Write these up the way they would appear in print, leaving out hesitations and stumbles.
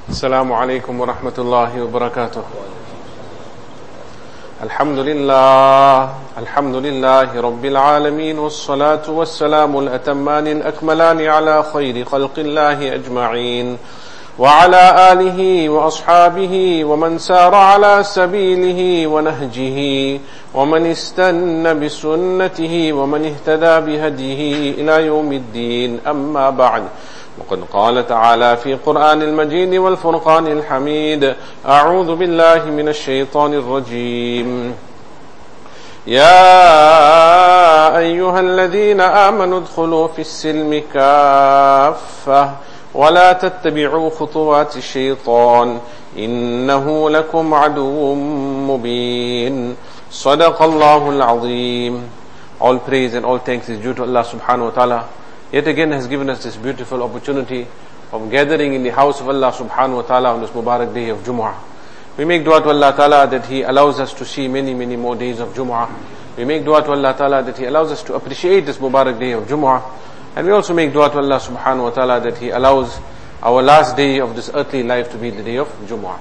السلام عليكم ورحمة الله وبركاته. الحمد لله رب العالمين، والصلاة والسلام الأتمان الأكملان على خير خلق الله أجمعين، وعلى آله وأصحابه ومن سار على سبيله ونهجه ومن استنى بسنته ومن اهتدى بهديه إلى يوم الدين. أما بعد، وقد قال تعالى في قرآن المجيد والفرقان الحميد: أعوذ بالله من الشيطان الرجيم. يا أيها الذين آمنوا ادخلوا في السلم كافة ولا تتبعوا خطوات الشيطان إنه لكم عدو مبين. صدق الله العظيم. All praise and all thanks is due to Allah subhanahu wa ta'ala. Yet again has given us this beautiful opportunity of gathering in the house of Allah subhanahu wa ta'ala on this Mubarak day of Jumu'ah. We make dua to Allah ta'ala that He allows us to see many more days of Jumu'ah. We make dua to Allah ta'ala that He allows us to appreciate this Mubarak day of Jumu'ah. And we also make dua to Allah subhanahu wa ta'ala that He allows our last day of this earthly life to be the day of Jumu'ah.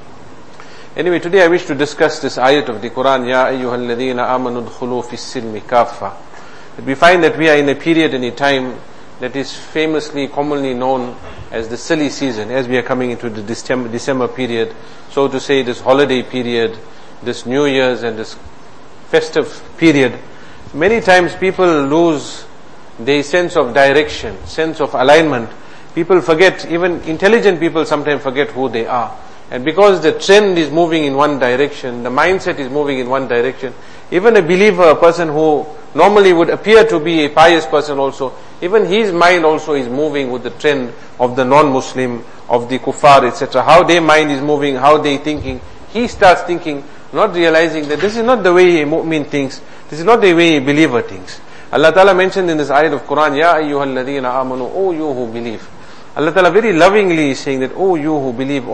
Anyway, today I wish to discuss this ayat of the Quran: Ya ayyuhal ladhina amanu dkhulu fis silmi kaffa. We find that we are in a period, in a time that is famously, commonly known as the silly season, as we are coming into the December period, so to say, this holiday period, this New Year's and this festive period. Many times people lose their sense of direction, sense of alignment. People forget, even intelligent people sometimes forget who they are. And because the trend is moving in one direction, the mindset is moving in one direction, even a believer, a person who normally would appear to be a pious person also, even his mind also is moving with the trend of the non-Muslim, of the kuffar, etc. How their mind is moving, how they thinking. He starts thinking, not realizing that this is not the way a mu'min thinks, this is not the way a believer thinks. Allah Ta'ala mentioned in this ayat of Quran, Ya ayyuhal ladhina amanu, O you who believe. Allah Ta'ala very lovingly is saying that, O you who believe,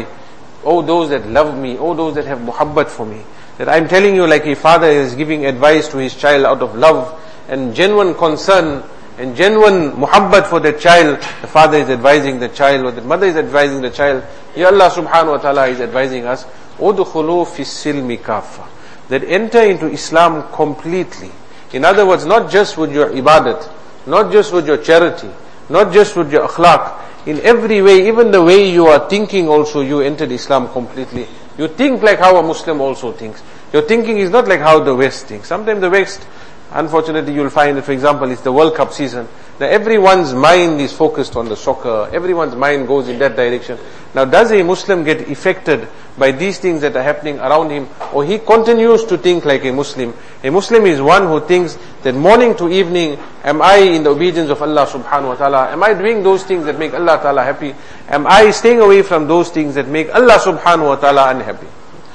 O those that love me, O those that have muhabbat for me. That I'm telling you, like a father is giving advice to his child out of love and genuine concern and genuine muhabbat for the child. The father is advising the child, or the mother is advising the child. Ya Allah subhanahu wa ta'ala is advising us, Udkhulu fis silmi kaffa. That enter into Islam completely. In other words, not just with your ibadat, not just with your charity, not just with your akhlaq. In every way, even the way you are thinking also, you entered Islam completely. You think like how a Muslim also thinks. Your thinking is not like how the West thinks. Sometimes the West, unfortunately, you'll find that, for example, it's the World Cup season. Now everyone's mind is focused on the soccer. Everyone's mind goes in that direction. Now does a Muslim get affected by these things that are happening around him, or he continues to think like a Muslim? A Muslim is one who thinks that morning to evening, am I in the obedience of Allah subhanahu wa ta'ala? Am I doing those things that make Allah ta'ala happy? Am I staying away from those things that make Allah subhanahu wa ta'ala unhappy?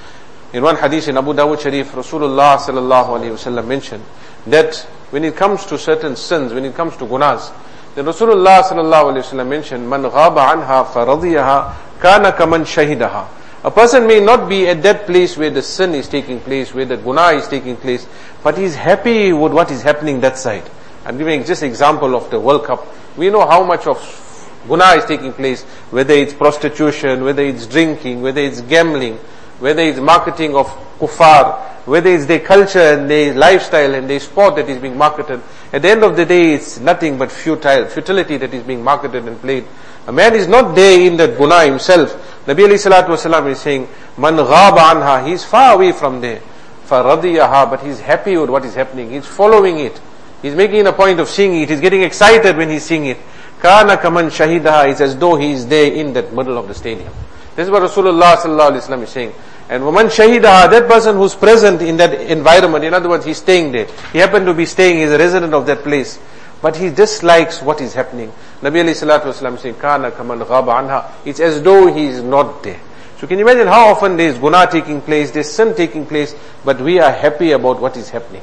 In one hadith in Abu Dawud Sharif, Rasulullah sallallahu alayhi wa sallam mentioned that when it comes to certain sins, when it comes to gunas, then Rasulullah sallallahu alayhi wa sallam mentioned, Man ghaba anha faradiyaha kana kaman shahidaha. A person may not be at that place where the sin is taking place, where the guna is taking place, but he is happy with what is happening that side. I'm giving just example of the World Cup. We know how much of guna is taking place, whether it's prostitution, whether it's drinking, whether it's gambling, whether it's marketing of kuffar, whether it's their culture and their lifestyle and their sport that is being marketed. At the end of the day, it's nothing but futility that is being marketed and played. A man is not there in that guna himself. Nabi alayhi salatu wasalam is saying, Man ghaba anha, he's far away from there. Faradiyaha, but he's happy with what is happening. He's following it. He's making a point of seeing it. He's getting excited when he's seeing it. Kana kaman shahidaha, it's as though he is there in that middle of the stadium. This is what Rasulullah sallallahu alaihi wasallam is saying. And woman shahidaha, that person who's present in that environment, in other words, he's staying there. He happened to be staying, he's a resident of that place. But he dislikes what is happening. Nabi alayhi salatu wasalam is saying, Kana kaman ghaba anha, it's as though he is not there. So can you imagine how often there is guna taking place, there is sin taking place, but we are happy about what is happening.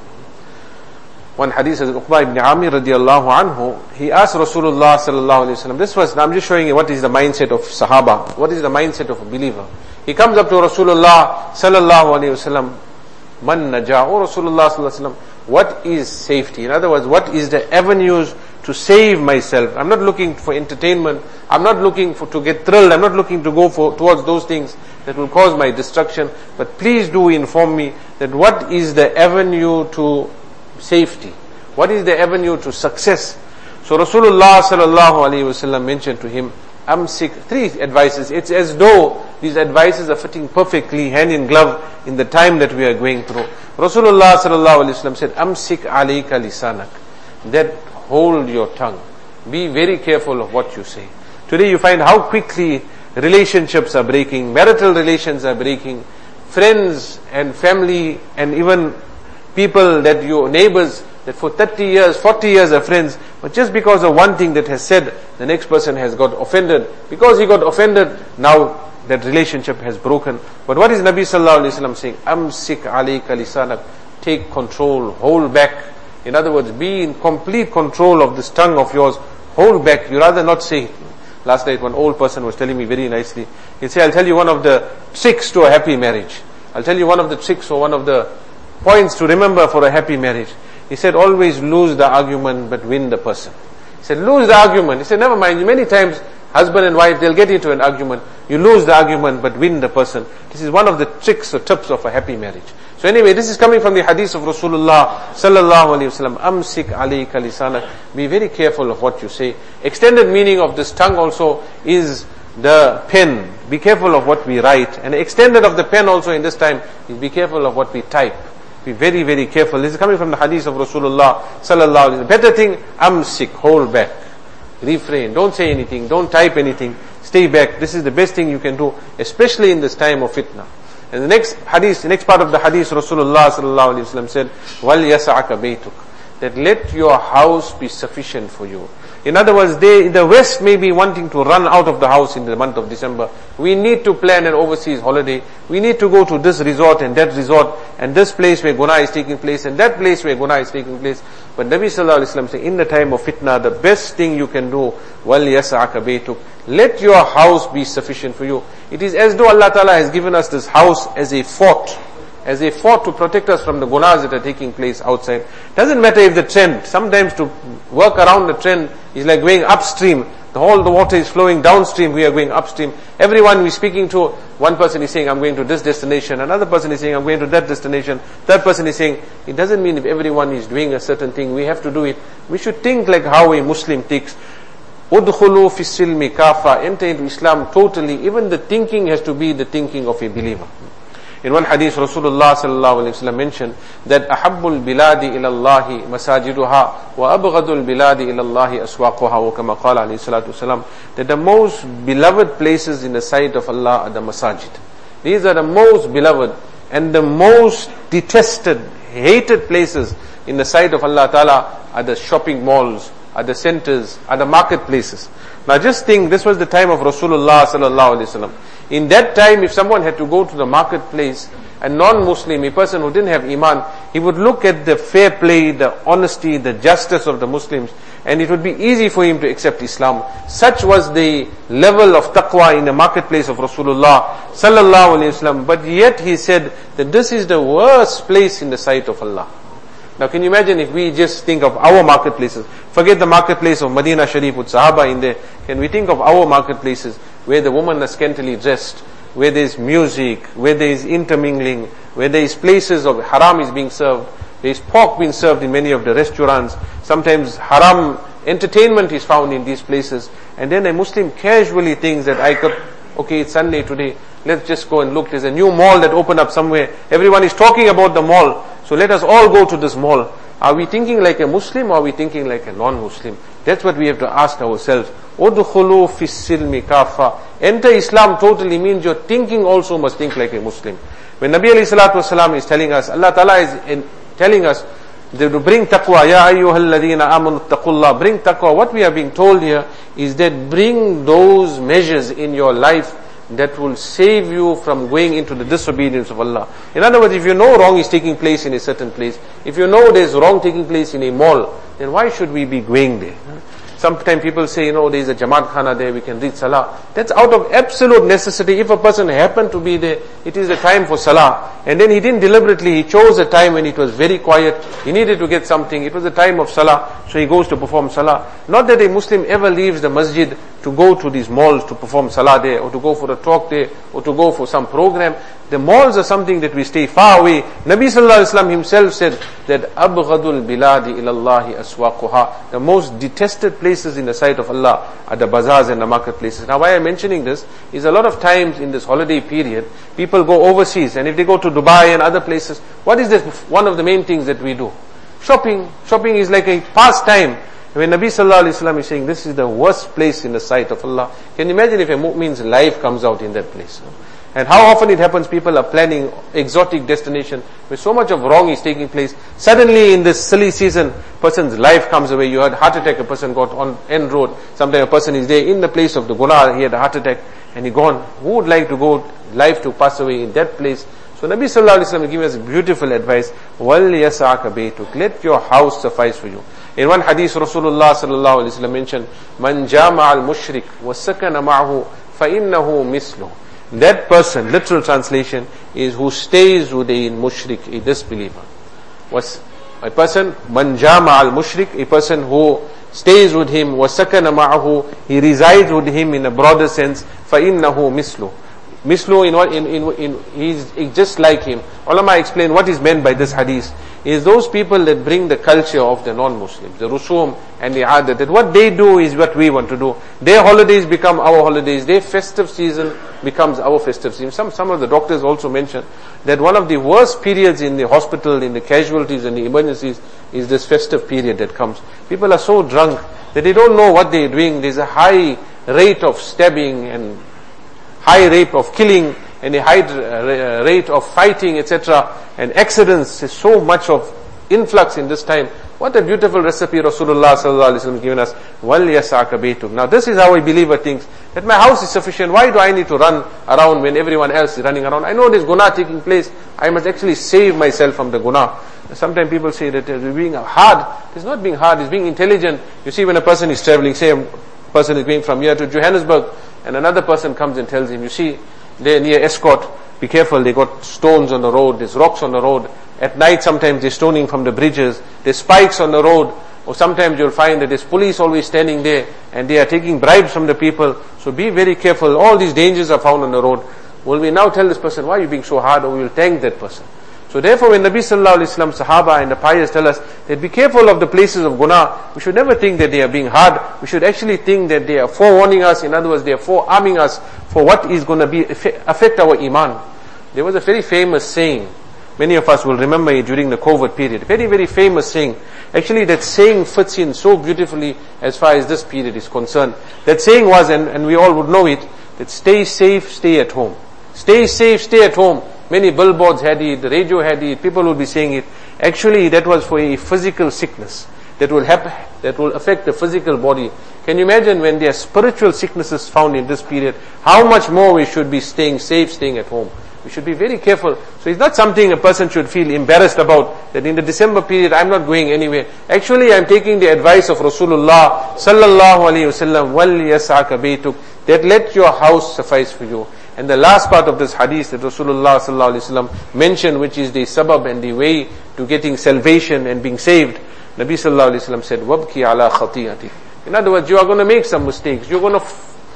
One hadith says, Uqba ibn Amir radiallahu anhu, he asked Rasulullah sallallahu alayhi wasallam, this was, I'm just showing you what is the mindset of Sahaba, what is the mindset of a believer. He comes up to Rasulullah sallallahu alayhi wasallam, Man naja, O Rasulullah sallallahu alayhi wasallam, what is safety? In other words, what is the avenues to save myself. I'm not looking for entertainment. I'm not looking to get thrilled. I'm not looking to go towards those things that will cause my destruction. But please do inform me that what is the avenue to safety? What is the avenue to success? So Rasulullah sallallahu alaihi wasallam mentioned to him, Amsik, 3 advices. It's as though these advices are fitting perfectly hand in glove in the time that we are going through. Rasulullah sallallahu alaihi wasallam said, Amsik alayka lisanak. That hold your tongue. Be very careful of what you say. Today you find how quickly relationships are breaking, marital relations are breaking, friends and family and even people that your neighbors that for 30 years, 40 years are friends, but just because of one thing that has said, the next person has got offended. Because he got offended, now that relationship has broken. But what is Nabi sallallahu alaihi wasallam saying? Amsik alayka lisanak. Take control, hold back. In other words, be in complete control of this tongue of yours. Hold back. You rather not say it. Last night one old person was telling me very nicely. He'd say, I'll tell you one of the tricks to a happy marriage. I'll tell you one of the tricks or one of the points to remember for a happy marriage. He said, always lose the argument but win the person. He said, lose the argument. He said, never mind. Many times, husband and wife, they'll get into an argument. You lose the argument but win the person. This is one of the tricks or tips of a happy marriage. So anyway, this is coming from the hadith of Rasulullah sallallahu alaihi wasallam. Amsik alayka lisanak. Be very careful of what you say. Extended meaning of this tongue also is the pen. Be careful of what we write. And extended of the pen also in this time is be careful of what we type. Be very, very careful. This is coming from the hadith of Rasulullah sallallahu alaihi wasallam. Better thing, amsik, hold back. Refrain. Don't say anything. Don't type anything. Stay back. This is the best thing you can do, especially in this time of fitna. And the next hadith, the next part of the hadith, Rasulullah sallallahu alaihi wasallam said, "Wal yas'aka baytuk," that let your house be sufficient for you. In other words, the West may be wanting to run out of the house in the month of December. We need to plan an overseas holiday. We need to go to this resort and that resort and this place where Guna is taking place and that place where Guna is taking place. But Nabi sallallahu alaihi wasallam said, in the time of fitna, the best thing you can do, wal yas'aka baytuk, let your house be sufficient for you. It is as though Allah Ta'ala has given us this house as a fort to protect us from the gunas that are taking place outside. Doesn't matter if the trend, sometimes to work around the trend is like going upstream. The water is flowing downstream, we are going upstream. Everyone we're speaking to, one person is saying, I'm going to this destination, another person is saying, I'm going to that destination, third person is saying, it doesn't mean if everyone is doing a certain thing, we have to do it. We should think like how a Muslim thinks. Udkhulu fi silmi kafa, enter into Islam totally. Even the thinking has to be the thinking of a believer. In one hadith, Rasulullah sallallahu alaihi wasallam mentioned that ahabbul biladi ila Allahi masajiduha wa abghadul biladi ila Allahi aswaquha, wa kama qala alayhi salatu wasalam, that the most beloved places in the sight of Allah are the masajid. These are the most beloved and the most detested, hated places in the sight of Allah Ta'ala are the shopping malls, are the centers, are the marketplaces. Now just think, this was the time of Rasulullah sallallahu alaihi wasallam. In that time, if someone had to go to the marketplace, a non-Muslim, a person who didn't have Iman, he would look at the fair play, the honesty, the justice of the Muslims, and it would be easy for him to accept Islam. Such was the level of taqwa in the marketplace of Rasulullah sallallahu alaihi wasallam. But yet he said that this is the worst place in the sight of Allah. Now can you imagine if we just think of our marketplaces, forget the marketplace of Medina Sharif with Sahaba in there, can we think of our marketplaces where the women are scantily dressed, where there is music, where there is intermingling, where there is places of haram is being served, there is pork being served in many of the restaurants, sometimes haram entertainment is found in these places, and then a Muslim casually thinks that okay, it's Sunday today, let's just go and look, there's a new mall that opened up somewhere, everyone is talking about the mall, so let us all go to this mall. Are we thinking like a Muslim or are we thinking like a non-Muslim? That's what we have to ask ourselves. Udkhulu fi silmi kafa. Enter Islam totally means your thinking also must think like a Muslim. When Nabi alayhi salatu wasalam is telling us, Allah Ta'ala is telling us to bring taqwa, ya ayyuhalladhina amanu taqullah, bring taqwa. What we are being told here is that bring those measures in your life that will save you from going into the disobedience of Allah. In other words, if you know wrong is taking place in a certain place, if you know there's wrong taking place in a mall, then why should we be going there? Sometimes people say, there is a Jamaat Khana there, we can read Salah. That's out of absolute necessity. If a person happened to be there, it is the time for Salah. And then he didn't deliberately, he chose a time when it was very quiet, he needed to get something, it was the time of Salah, so he goes to perform Salah. Not that a Muslim ever leaves the masjid to go to these malls to perform Salah there, or to go for a talk there, or to go for some program. The malls are something that we stay far away. Nabi sallallahu alaihi wasallam himself said that أَبْغَضُ الْبِلَادِ إِلَى اللَّهِ أَسْوَاقُهَا. The most detested places in the sight of Allah are the bazaars and the marketplaces. Now why I'm mentioning this is a lot of times in this holiday period, people go overseas, and if they go to Dubai and other places, what is this? One of the main things that we do? Shopping. Shopping is like a pastime. When Nabi sallallahu alaihi wasallam is saying this is the worst place in the sight of Allah, can you imagine if a mu'min's life comes out in that place? And how often it happens, people are planning exotic destination where so much of wrong is taking place. Suddenly in this silly season, person's life comes away. You had heart attack, a person got on end road. Sometimes a person is there in the place of the guna, he had a heart attack and he gone. Who would like to go, life to pass away in that place? So Nabi sallallahu alaihi wasallam gave us beautiful advice. وَلْيَسَعْكَ بَيْتُكَ. Let your house suffice for you. In one hadith, Rasulullah sallallahu alaihi wasallam mentioned, مَنْ جَامَعَ الْمُشْرِكِ وَسَكَنَ مَعْهُ فَإِنَّهُ مِثْلُهُ. That person, literal translation, is who stays with a mushrik, a disbeliever. Was a person, man jama al mushrik, a person who stays with him, wasakana ma'ahu, he resides with him in a broader sense, فَإِنَّهُ mislu. Mislu, he's just like him. Ulama explain what is meant by this hadith. Is those people that bring the culture of the non-Muslims, the rusum and the adat, that what they do is what we want to do. Their holidays become our holidays. Their festive season becomes our festive season. Some of the doctors also mention that one of the worst periods in the hospital, in the casualties and the emergencies, is this festive period that comes. People are so drunk that they don't know what they're doing. There's a high rate of stabbing and high rate of killing and a high rate of fighting, etc. And accidents. There's so much of influx in this time. What a beautiful recipe Rasulullah sallallahu alaihi wasallam given us. وَلْيَسَعْكَ بَيْتُكَ. Now this is how a believer thinks, that my house is sufficient. Why do I need to run around when everyone else is running around? I know there's guna taking place. I must actually save myself from the guna. Sometimes people say that being hard. It's not being hard, it's being intelligent. You see, when a person is traveling, say a person is going from here to Johannesburg, and another person comes and tells him, you see, they're near Escort, be careful, they got stones on the road, there's rocks on the road. At night sometimes they're stoning from the bridges, there's spikes on the road, or sometimes you'll find that there's police always standing there, and they are taking bribes from the people. So be very careful, all these dangers are found on the road. Will we now tell this person, why are you being so hard, or we will thank that person? So therefore when Nabi sallallahu alaihi wasallam, Sahaba and the pious tell us that be careful of the places of guna, we should never think that they are being hard. We should actually think that they are forewarning us. In other words, they are forearming us for what is going to affect our iman. There was a very famous saying, many of us will remember it during the COVID period. Very, very famous saying. Actually that saying fits in so beautifully as far as this period is concerned. That saying was, and we all would know it, that stay safe, stay at home. Stay safe, stay at home. Many billboards had it, the radio had it, people would be saying it. Actually, that was for a physical sickness that will affect the physical body. Can you imagine when there are spiritual sicknesses found in this period, how much more we should be staying safe, staying at home. We should be very careful. So it's not something a person should feel embarrassed about, that in the December period I'm not going anywhere. Actually, I'm taking the advice of Rasulullah sallallahu alaihi wasallam, وَلْيَسَعْكَ بَيْتُكَ, that let your house suffice for you. And the last part of this hadith that Rasulullah sallallahu alaihi wasallam mentioned, which is the sabab and the way to getting salvation and being saved, Nabi sallallahu alaihi wasallam said, وَبْكِي عَلَى خَطِيئَتِكَ. In other words, you are going to make some mistakes. You're going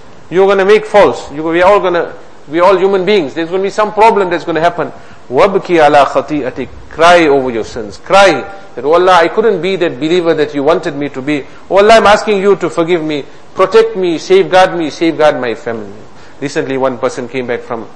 to make faults. We are all human beings. There's going to be some problem that's going to happen. وَبْكِي عَلَى خَطِيئَتِكَ. Cry over your sins. Cry that, oh Allah, I couldn't be that believer that you wanted me to be. Oh Allah, I'm asking you to forgive me, protect me, safeguard my family. Recently one person came back from,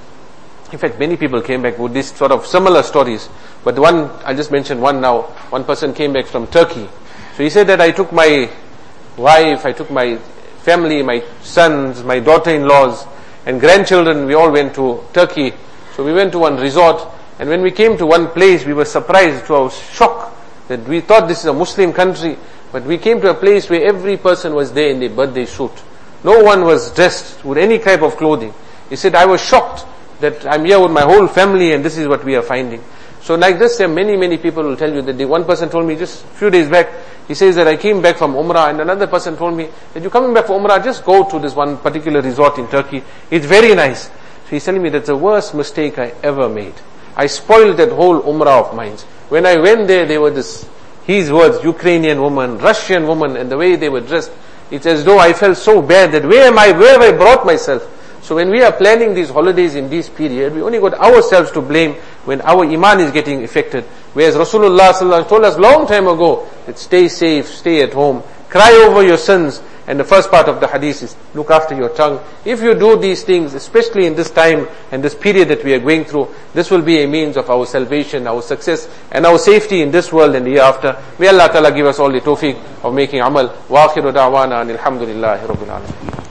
in fact many people came back with this sort of similar stories, but one, I'll just mention one now. One person came back from Turkey. So he said that I took my wife, I took my family, my sons, my daughter-in-laws and grandchildren, we all went to Turkey. So we went to one resort, and when we came to one place, we were surprised, to our shock, that we thought this is a Muslim country, but we came to a place where every person was there in their birthday suit. No one was dressed with any type of clothing. He said, I was shocked that I'm here with my whole family and this is what we are finding. So like this, there are many people will tell you that one person told me just a few days back, He says that I came back from Umrah, and another person told me that you're coming back for Umrah, just go to this one particular resort in Turkey. It's very nice. So he's telling me that's the worst mistake I ever made. I spoiled that whole Umrah of mine. When I went there, they were his words, Ukrainian woman, Russian woman, and the way they were dressed. It's as though I felt so bad that where have I brought myself? So when we are planning these holidays in this period, we only got ourselves to blame when our iman is getting affected. Whereas Rasulullah sallallahu alaihi wasallam told us long time ago that stay safe, stay at home, cry over your sins. And the first part of the hadith is look after your tongue. If you do these things, especially in this time and this period that we are going through, this will be a means of our salvation, our success, and our safety in this world and the hereafter. May Allah Ta'ala give us all the tawfiq of making amal. Wa akhiru da'wana and alhamdulillahi rabbil alamin.